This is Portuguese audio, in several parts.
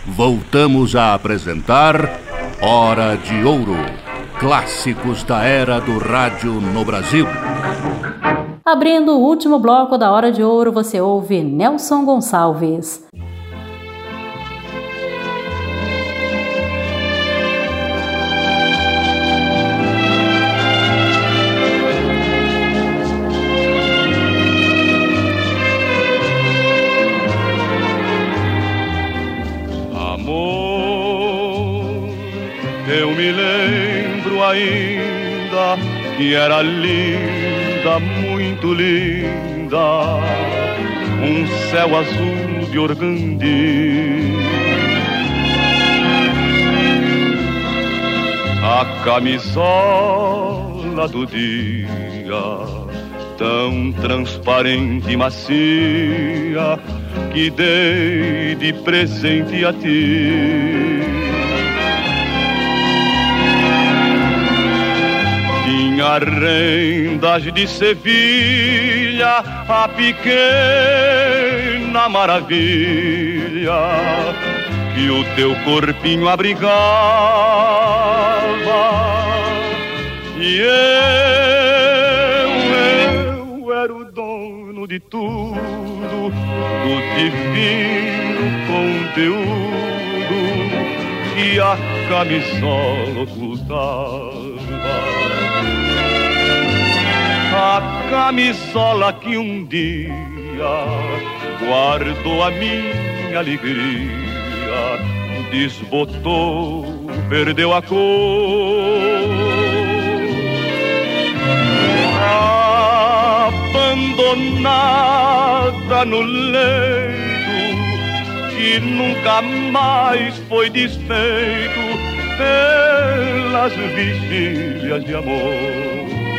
voltamos a apresentar Hora de Ouro, clássicos da era do rádio no Brasil. Abrindo o último bloco da Hora de Ouro, você ouve Nelson Gonçalves. Eu me lembro ainda que era linda, muito linda, um céu azul de organdi. A camisola do dia, tão transparente e macia, que dei de presente a ti. Tinha rendas de Sevilha, a pequena maravilha que o teu corpinho abrigava. E eu era o dono de tudo, do divino conteúdo que a camisola ocultava. A camisola que um dia guardou a minha alegria, desbotou, perdeu a cor. Abandonada no leito, que nunca mais foi desfeito pelas vigílias de amor.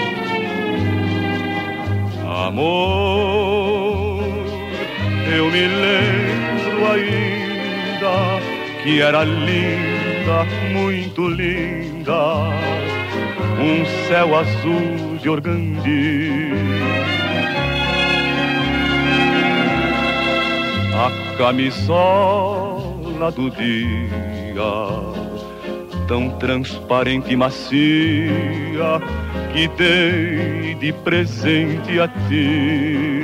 Amor, eu me lembro ainda que era linda, muito linda, um céu azul de organdi. A camisola do dia, tão transparente e macia, que dei de presente a ti.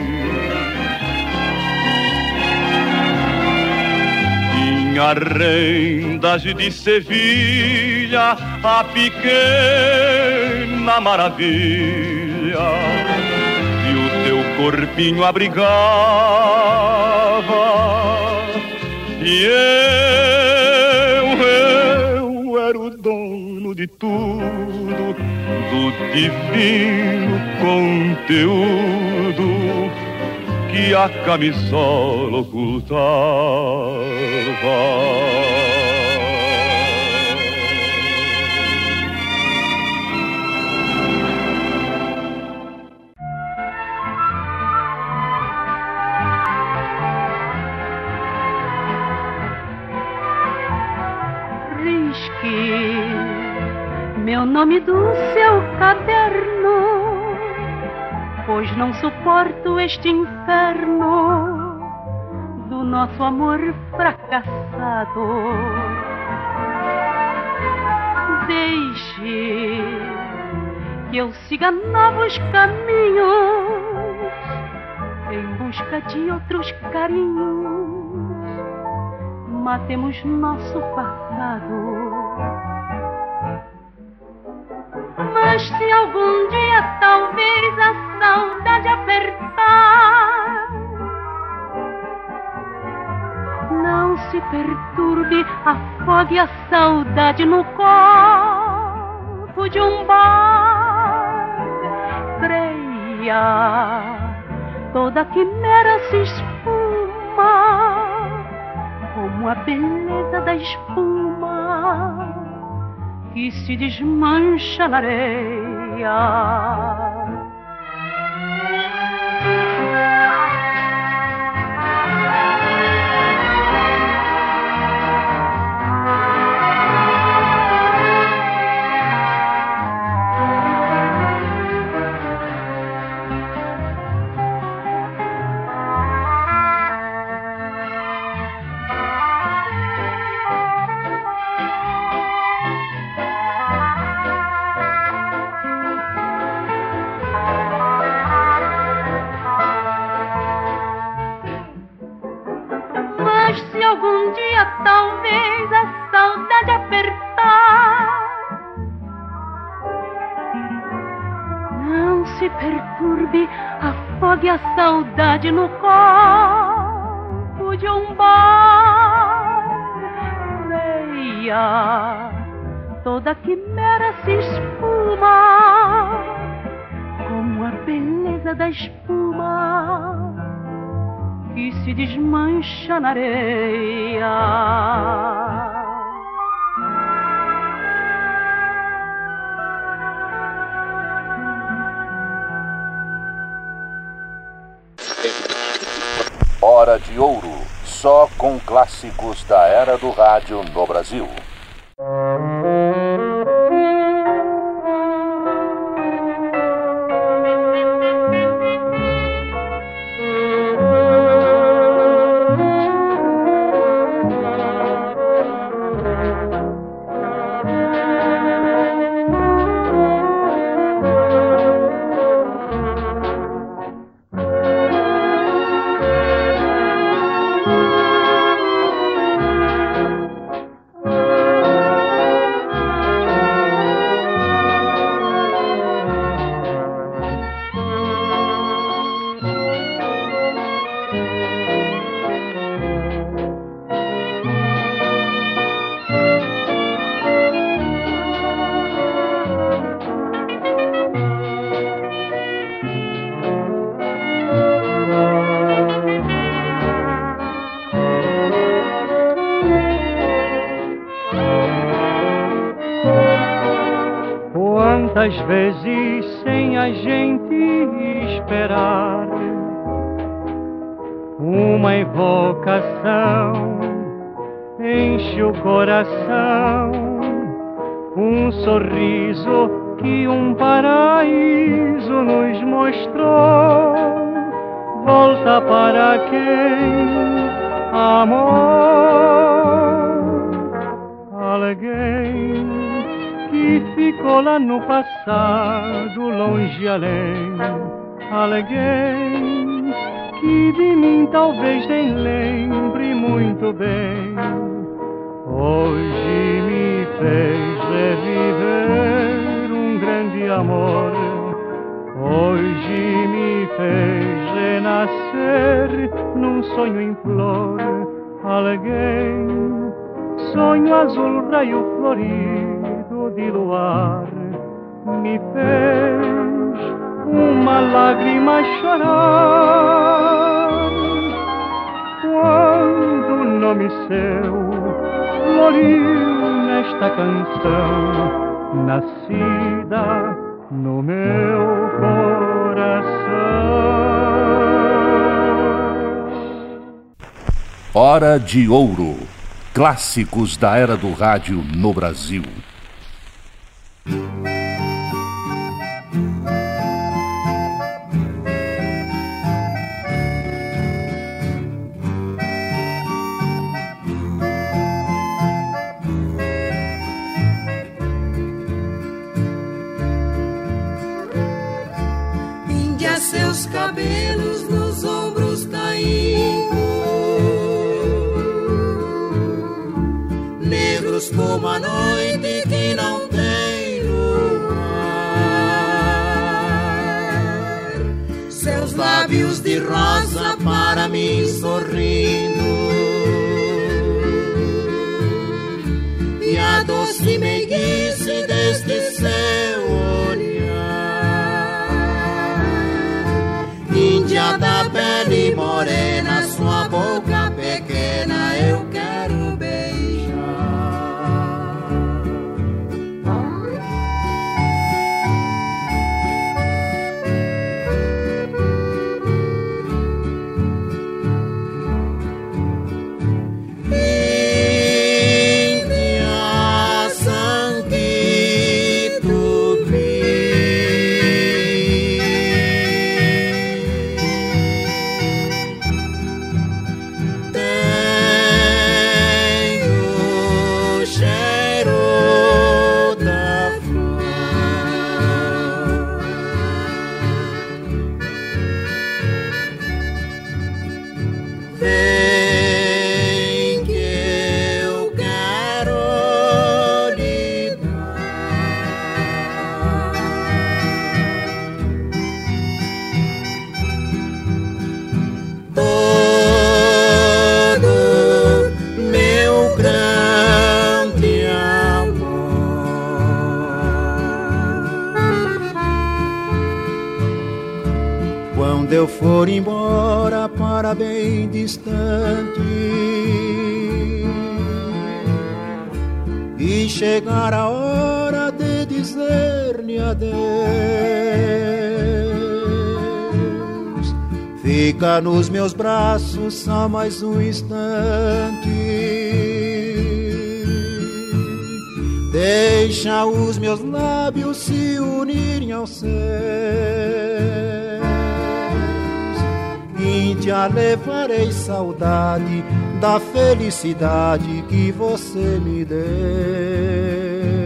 Tinha rendas de Sevilha, a pequena maravilha que o teu corpinho abrigava. E eu era o dono de tudo, do divino conteúdo que a camisola ocultava. Risque meu nome do seu caderno, pois não suporto este inferno do nosso amor fracassado. Deixe que eu siga novos caminhos em busca de outros carinhos. Matemos nosso passado. Mas se algum dia talvez a saudade apertar, não se perturbe, afogue a saudade no copo de um bar. Creia, toda quimera se esfuma como a beleza da espuma que se desmancha na areia. Mas se algum dia talvez a saudade apertar, não se perturbe, afogue a saudade no copo de um bar. Leia, toda quimera se esfuma como a beleza da espuma que se desmancha na areia. Hora de Ouro, só com clássicos da era do rádio no Brasil. Quantas vezes sem a gente esperar uma evocação enche o coração, um sorriso que um paraíso nos mostrou, volta para quem amou alguém que ficou lá no passado, longe além. Alguém que de mim talvez nem lembre muito bem. Hoje me fez reviver um grande amor. Hoje me fez renascer num sonho em flor. Alguém, sonho azul, raio florido de luar, me fez uma lágrima chorar quando o nome seu floriu nesta canção, nascida no meu coração. Hora de Ouro, clássicos da era do rádio no Brasil. Índia, seus cabelos nos ombros caindo, negros como a noite que não tem luar, seus lábios de rosa para mim sorrindo, e a doce meiguice deste seu olhar. Índia da pele morena, sua boca pequena eu quero beijar. for embora para bem distante e chegar a hora de dizer-lhe adeus, fica nos meus braços só mais um instante, deixa os meus lábios se unirem aos seus, e te levarei saudade da felicidade que você me deu.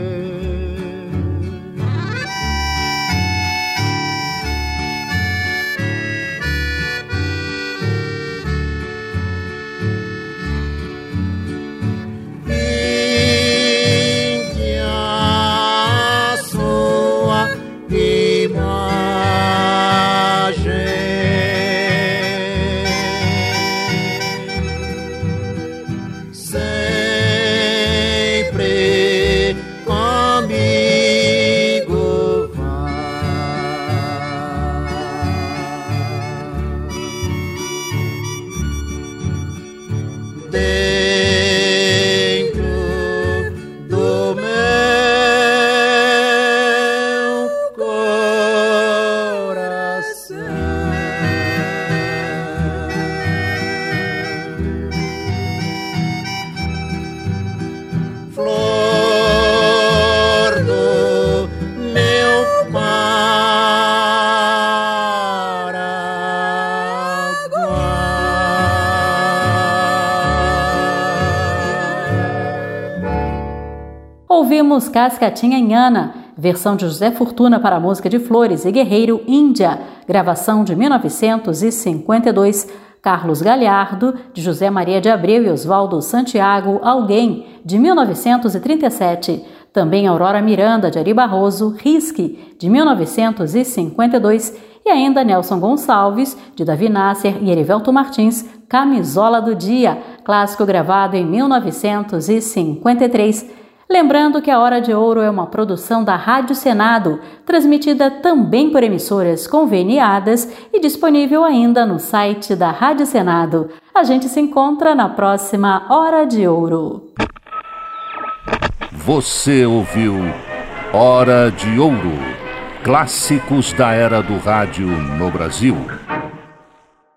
Ouvimos Cascatinha Inhana, versão de José Fortuna para a música de Flores e Guerreiro, Índia, gravação de 1952, Carlos Galhardo, de José Maria de Abreu e Oswaldo Santiago, Alguém, de 1937, também Aurora Miranda, de Ari Barroso, Risque, de 1952, e ainda Nelson Gonçalves, de Davi Nasser e Erivelto Martins, Camisola do Dia, clássico gravado em 1953. Lembrando que a Hora de Ouro é uma produção da Rádio Senado, transmitida também por emissoras conveniadas e disponível ainda no site da Rádio Senado. A gente se encontra na próxima Hora de Ouro. Você ouviu Hora de Ouro, clássicos da era do rádio no Brasil.